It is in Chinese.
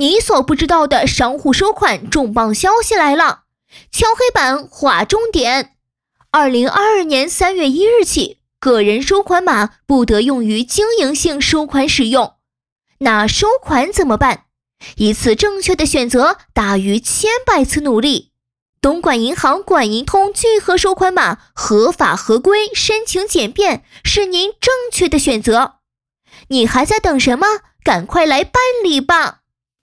你所不知道的商户收款重磅消息来了！敲黑板划重点！2022年3月1日起，个人收款码不得用于经营性收款使用。那收款怎么办？一次正确的选择大于千百次努力。东莞银行管银通聚合收款码合法合规，申请简便，是您正确的选择。你还在等什么？赶快来办理吧！